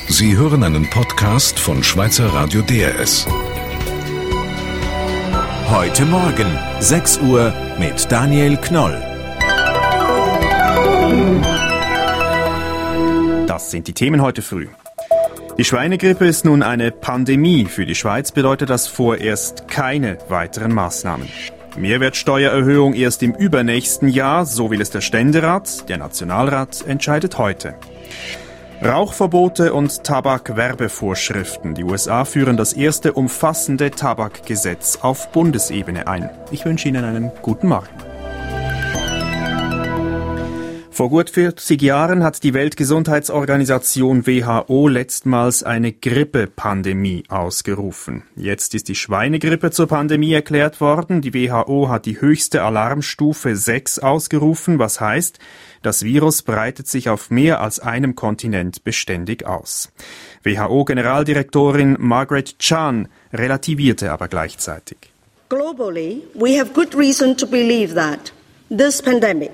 Sie hören einen Podcast von Schweizer Radio DRS. Heute Morgen, 6 Uhr mit Daniel Knoll. Das sind die Themen heute früh. Die Schweinegrippe ist nun eine Pandemie. Für die Schweiz bedeutet das vorerst keine weiteren Maßnahmen. Mehrwertsteuererhöhung erst im übernächsten Jahr, so will es der Ständerat. Der Nationalrat entscheidet heute. Rauchverbote und Tabakwerbevorschriften. Die USA führen das erste umfassende Tabakgesetz auf Bundesebene ein. Ich wünsche Ihnen einen guten Morgen. Vor gut 40 Jahren hat die Weltgesundheitsorganisation WHO letztmals eine Grippepandemie ausgerufen. Jetzt ist die Schweinegrippe zur Pandemie erklärt worden. Die WHO hat die höchste Alarmstufe 6 ausgerufen, was heißt, das Virus breitet sich auf mehr als einem Kontinent beständig aus. WHO-Generaldirektorin Margaret Chan relativierte aber gleichzeitig. Globally, we have good reason to believe that this pandemic,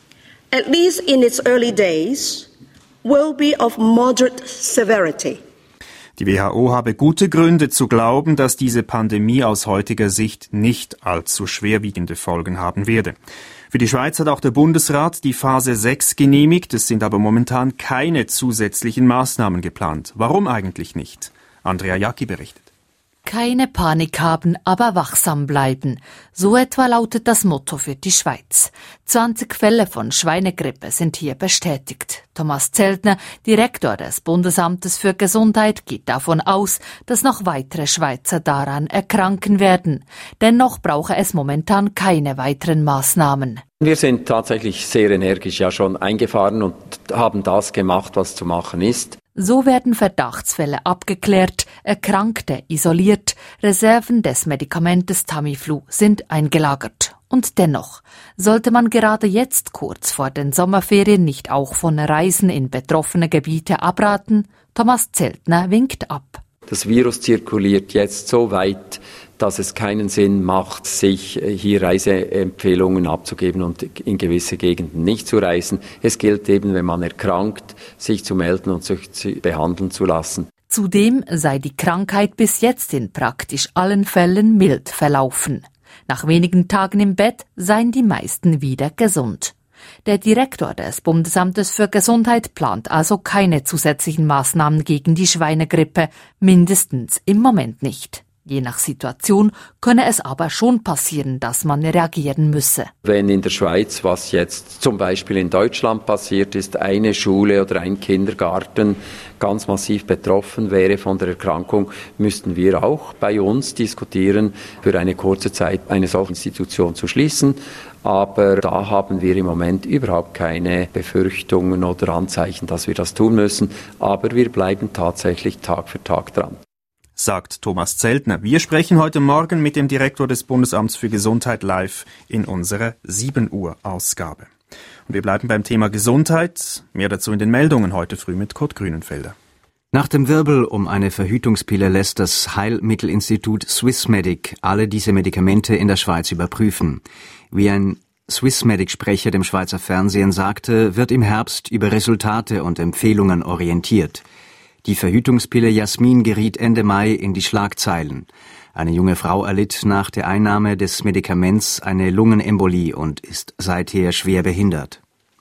at least in its early days, will be of moderate severity. Die WHO habe gute Gründe zu glauben, dass diese Pandemie aus heutiger Sicht nicht allzu schwerwiegende Folgen haben werde. Für die Schweiz hat auch der Bundesrat die Phase 6 genehmigt. Es sind aber momentan keine zusätzlichen Maßnahmen geplant. Warum eigentlich nicht? Andrea Jacki berichtet. Keine Panik haben, aber wachsam bleiben. So etwa lautet das Motto für die Schweiz. 20 Fälle von Schweinegrippe sind hier bestätigt. Thomas Zeltner, Direktor des Bundesamtes für Gesundheit, geht davon aus, dass noch weitere Schweizer daran erkranken werden. Dennoch brauche es momentan keine weiteren Maßnahmen. Wir sind tatsächlich sehr energisch ja schon eingefahren und haben das gemacht, was zu machen ist. So werden Verdachtsfälle abgeklärt, Erkrankte isoliert, Reserven des Medikamentes Tamiflu sind eingelagert. Und dennoch, sollte man gerade jetzt kurz vor den Sommerferien nicht auch von Reisen in betroffene Gebiete abraten? Thomas Zeltner winkt ab. Das Virus zirkuliert jetzt so weit, dass es keinen Sinn macht, sich hier Reiseempfehlungen abzugeben und in gewisse Gegenden nicht zu reisen. Es gilt eben, wenn man erkrankt, sich zu melden und sich behandeln zu lassen. Zudem sei die Krankheit bis jetzt in praktisch allen Fällen mild verlaufen. Nach wenigen Tagen im Bett seien die meisten wieder gesund. Der Direktor des Bundesamtes für Gesundheit plant also keine zusätzlichen Maßnahmen gegen die Schweinegrippe, mindestens im Moment nicht. Je nach Situation könne es aber schon passieren, dass man reagieren müsse. Wenn in der Schweiz, was jetzt zum Beispiel in Deutschland passiert ist, eine Schule oder ein Kindergarten ganz massiv betroffen wäre von der Erkrankung, müssten wir auch bei uns diskutieren, für eine kurze Zeit eine solche Institution zu schließen. Aber da haben wir im Moment überhaupt keine Befürchtungen oder Anzeichen, dass wir das tun müssen. Aber wir bleiben tatsächlich Tag für Tag dran. Sagt Thomas Zeltner. Wir sprechen heute Morgen mit dem Direktor des Bundesamts für Gesundheit live in unserer 7 Uhr Ausgabe. Und wir bleiben beim Thema Gesundheit. Mehr dazu in den Meldungen heute früh mit Kurt Grünenfelder. Nach dem Wirbel um eine Verhütungspille lässt das Heilmittelinstitut Swissmedic alle diese Medikamente in der Schweiz überprüfen. Wie ein Swissmedic-Sprecher dem Schweizer Fernsehen sagte, wird im Herbst über Resultate und Empfehlungen orientiert. Die Verhütungspille Jasmin geriet Ende Mai in die Schlagzeilen. Eine junge Frau erlitt nach der Einnahme des Medikaments eine Lungenembolie und ist seither schwer behindert.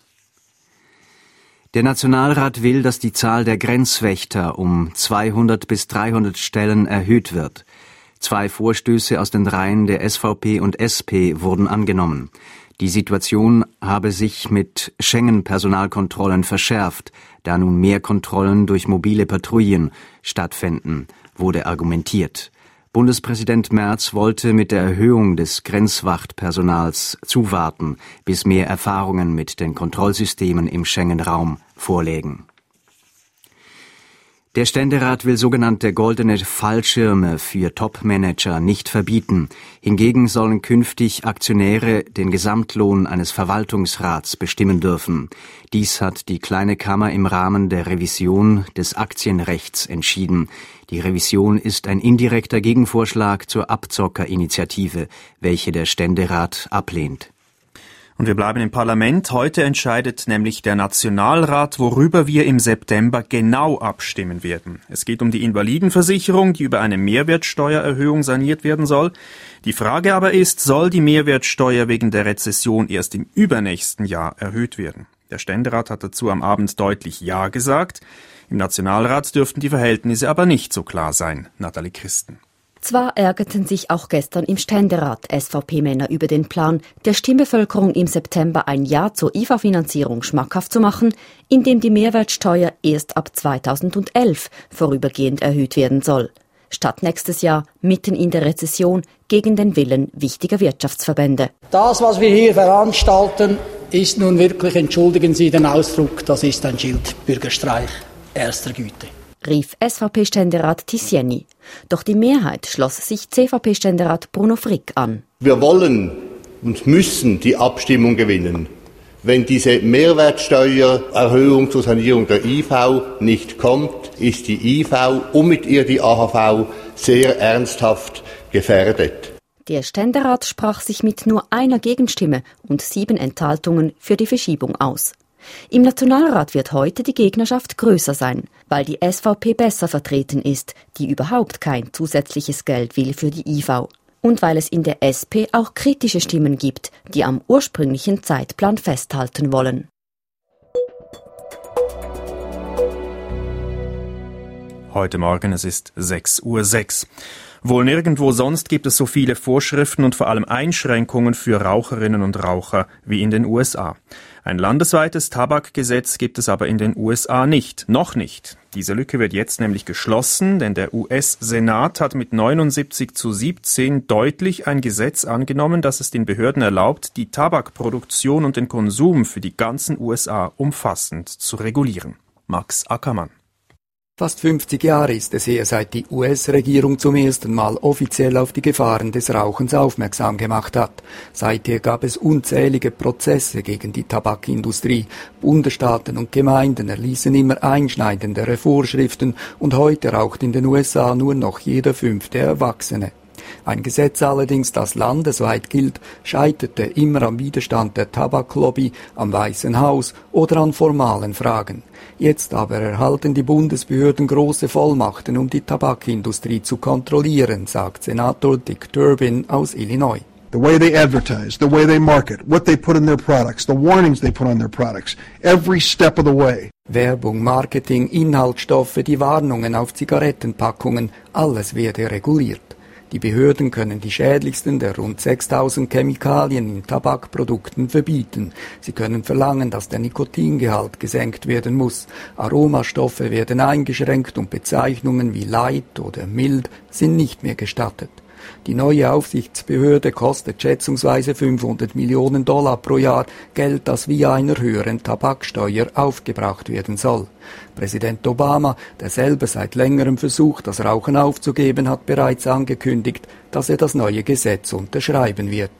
Der Nationalrat will, dass die Zahl der Grenzwächter um 200 bis 300 Stellen erhöht wird. 2 Vorstöße aus den Reihen der SVP und SP wurden angenommen. Die Situation habe sich mit Schengen-Personalkontrollen verschärft, da nun mehr Kontrollen durch mobile Patrouillen stattfänden, wurde argumentiert. Bundespräsident Merz wollte mit der Erhöhung des Grenzwachtpersonals zuwarten, bis mehr Erfahrungen mit den Kontrollsystemen im Schengen-Raum vorlägen. Der Ständerat will sogenannte goldene Fallschirme für Top-Manager nicht verbieten. Hingegen sollen künftig Aktionäre den Gesamtlohn eines Verwaltungsrats bestimmen dürfen. Dies hat die Kleine Kammer im Rahmen der Revision des Aktienrechts entschieden. Die Revision ist ein indirekter Gegenvorschlag zur Abzockerinitiative, welche der Ständerat ablehnt. Und wir bleiben im Parlament. Heute entscheidet nämlich der Nationalrat, worüber wir im September genau abstimmen werden. Es geht um die Invalidenversicherung, die über eine Mehrwertsteuererhöhung saniert werden soll. Die Frage aber ist, soll die Mehrwertsteuer wegen der Rezession erst im übernächsten Jahr erhöht werden? Der Ständerat hat dazu am Abend deutlich Ja gesagt. Im Nationalrat dürften die Verhältnisse aber nicht so klar sein. Nathalie Christen. Zwar ärgerten sich auch gestern im Ständerat SVP-Männer über den Plan, der Stimmbevölkerung im September ein Ja zur IV-Finanzierung schmackhaft zu machen, indem die Mehrwertsteuer erst ab 2011 vorübergehend erhöht werden soll. Statt nächstes Jahr mitten in der Rezession gegen den Willen wichtiger Wirtschaftsverbände. Das, was wir hier veranstalten, ist nun wirklich, entschuldigen Sie den Ausdruck, das ist ein Schildbürgerstreich erster Güte, rief SVP-Ständerat Tiscieni. Doch die Mehrheit schloss sich CVP-Ständerat Bruno Frick an. Wir wollen und müssen die Abstimmung gewinnen. Wenn diese Mehrwertsteuererhöhung zur Sanierung der IV nicht kommt, ist die IV und mit ihr die AHV sehr ernsthaft gefährdet. Der Ständerat sprach sich mit nur einer Gegenstimme und 7 Enthaltungen für die Verschiebung aus. Im Nationalrat wird heute die Gegnerschaft größer sein, weil die SVP besser vertreten ist, die überhaupt kein zusätzliches Geld will für die IV. Und weil es in der SP auch kritische Stimmen gibt, die am ursprünglichen Zeitplan festhalten wollen. Heute Morgen, es ist 6:06 Uhr. Wohl nirgendwo sonst gibt es so viele Vorschriften und vor allem Einschränkungen für Raucherinnen und Raucher wie in den USA. Ein landesweites Tabakgesetz gibt es aber in den USA nicht. Noch nicht. Diese Lücke wird jetzt nämlich geschlossen, denn der US-Senat hat mit 79:17 deutlich ein Gesetz angenommen, das es den Behörden erlaubt, die Tabakproduktion und den Konsum für die ganzen USA umfassend zu regulieren. Max Ackermann. Fast 50 Jahre ist es her, seit die US-Regierung zum ersten Mal offiziell auf die Gefahren des Rauchens aufmerksam gemacht hat. Seither gab es unzählige Prozesse gegen die Tabakindustrie. Bundesstaaten und Gemeinden erließen immer einschneidendere Vorschriften und heute raucht in den USA nur noch jeder 5. Erwachsene. Ein Gesetz allerdings, das landesweit gilt, scheiterte immer am Widerstand der Tabaklobby, am Weißen Haus oder an formalen Fragen. Jetzt aber erhalten die Bundesbehörden große Vollmachten, um die Tabakindustrie zu kontrollieren, sagt Senator Dick Durbin aus Illinois. The way they advertise, the way they market, what they put in their products, the warnings they put on their products, every step of the way. Werbung, Marketing, Inhaltsstoffe, die Warnungen auf Zigarettenpackungen, alles werde reguliert. Die Behörden können die schädlichsten der rund 6000 Chemikalien in Tabakprodukten verbieten. Sie können verlangen, dass der Nikotingehalt gesenkt werden muss. Aromastoffe werden eingeschränkt und Bezeichnungen wie light oder mild sind nicht mehr gestattet. Die neue Aufsichtsbehörde kostet schätzungsweise $500 Millionen pro Jahr, Geld, das via einer höheren Tabaksteuer aufgebracht werden soll. Präsident Obama, der selber seit längerem versucht, das Rauchen aufzugeben, hat bereits angekündigt, dass er das neue Gesetz unterschreiben wird.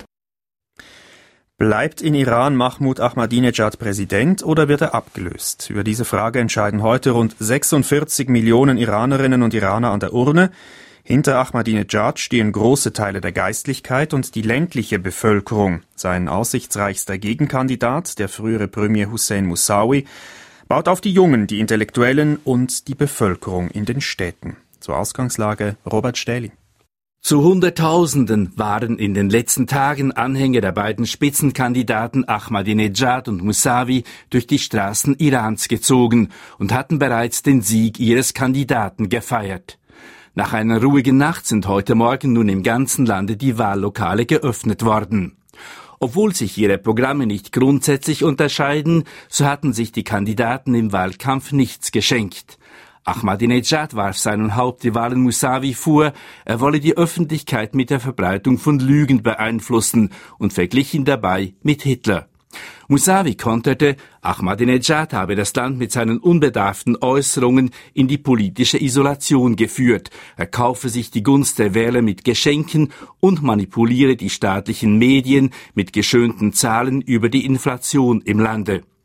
Bleibt in Iran Mahmoud Ahmadinejad Präsident oder wird er abgelöst? Über diese Frage entscheiden heute rund 46 Millionen Iranerinnen und Iraner an der Urne. Hinter Ahmadinejad stehen große Teile der Geistlichkeit und die ländliche Bevölkerung. Sein aussichtsreichster Gegenkandidat, der frühere Premier Hussein Moussawi, baut auf die Jungen, die Intellektuellen und die Bevölkerung in den Städten. Zur Ausgangslage Robert Stähli. Zu Hunderttausenden waren in den letzten Tagen Anhänger der beiden Spitzenkandidaten Ahmadinejad und Moussawi durch die Straßen Irans gezogen und hatten bereits den Sieg ihres Kandidaten gefeiert. Nach einer ruhigen Nacht sind heute Morgen nun im ganzen Lande die Wahllokale geöffnet worden. Obwohl sich ihre Programme nicht grundsätzlich unterscheiden, so hatten sich die Kandidaten im Wahlkampf nichts geschenkt. Ahmadinejad warf seinen Hauptrivalen Moussawi vor, er wolle die Öffentlichkeit mit der Verbreitung von Lügen beeinflussen und verglich ihn dabei mit Hitler. Moussawi konterte, Ahmadinejad habe das Land mit seinen unbedarften Äußerungen in die politische Isolation geführt. Er kaufe sich die Gunst der Wähler mit Geschenken und manipuliere die staatlichen Medien mit geschönten Zahlen über die Inflation im Lande.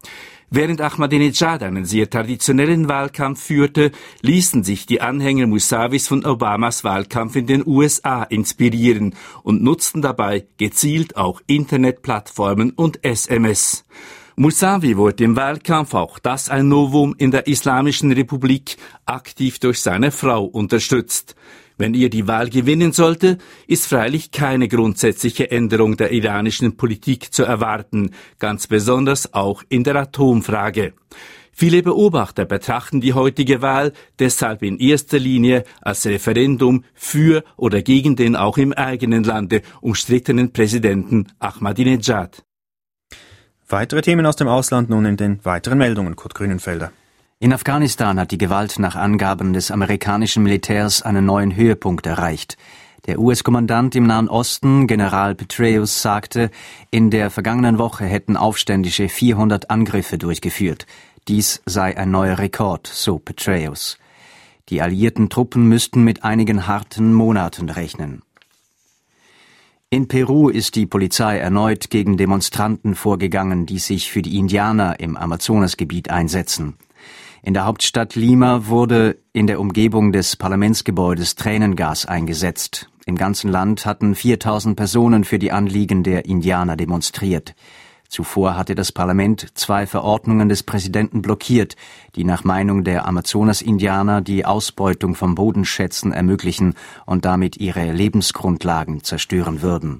Während Ahmadinejad einen sehr traditionellen Wahlkampf führte, ließen sich die Anhänger Mousavis von Obamas Wahlkampf in den USA inspirieren und nutzten dabei gezielt auch Internetplattformen und SMS. Mousavi wurde im Wahlkampf, auch das ein Novum in der Islamischen Republik, aktiv durch seine Frau unterstützt. Wenn ihr die Wahl gewinnen sollte, ist freilich keine grundsätzliche Änderung der iranischen Politik zu erwarten, ganz besonders auch in der Atomfrage. Viele Beobachter betrachten die heutige Wahl deshalb in erster Linie als Referendum für oder gegen den auch im eigenen Lande umstrittenen Präsidenten Ahmadinejad. Weitere Themen aus dem Ausland nun in den weiteren Meldungen. Kurt Grünenfelder. In Afghanistan hat die Gewalt nach Angaben des amerikanischen Militärs einen neuen Höhepunkt erreicht. Der US-Kommandant im Nahen Osten, General Petraeus, sagte, in der vergangenen Woche hätten Aufständische 400 Angriffe durchgeführt. Dies sei ein neuer Rekord, so Petraeus. Die alliierten Truppen müssten mit einigen harten Monaten rechnen. In Peru ist die Polizei erneut gegen Demonstranten vorgegangen, die sich für die Indianer im Amazonasgebiet einsetzen. In der Hauptstadt Lima wurde in der Umgebung des Parlamentsgebäudes Tränengas eingesetzt. Im ganzen Land hatten 4000 Personen für die Anliegen der Indianer demonstriert. Zuvor hatte das Parlament 2 Verordnungen des Präsidenten blockiert, die nach Meinung der Amazonas-Indianer die Ausbeutung von Bodenschätzen ermöglichen und damit ihre Lebensgrundlagen zerstören würden.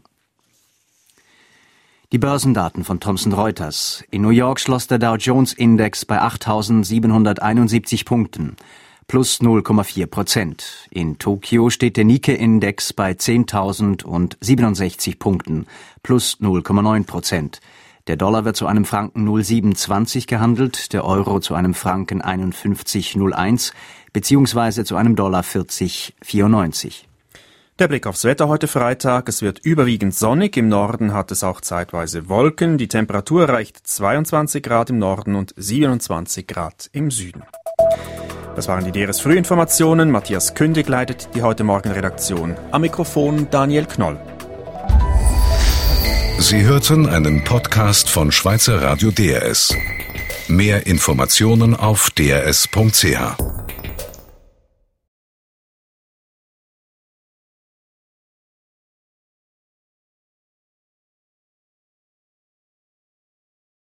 Die Börsendaten von Thomson Reuters. In New York schloss der Dow Jones Index bei 8.771 Punkten, plus 0,4%. In Tokio steht der Nikkei-Index bei 10.067 Punkten, plus 0,9%. Der Dollar wird zu einem Franken 0,27 gehandelt, der Euro zu einem Franken 51,01 beziehungsweise zu einem Dollar 40,94. Der Blick aufs Wetter heute Freitag. Es wird überwiegend sonnig. Im Norden hat es auch zeitweise Wolken. Die Temperatur erreicht 22 Grad im Norden und 27 Grad im Süden. Das waren die DRS Frühinformationen. Matthias Kündig leitet die heute Morgen Redaktion. Am Mikrofon Daniel Knoll. Sie hörten einen Podcast von Schweizer Radio DRS. Mehr Informationen auf drs.ch.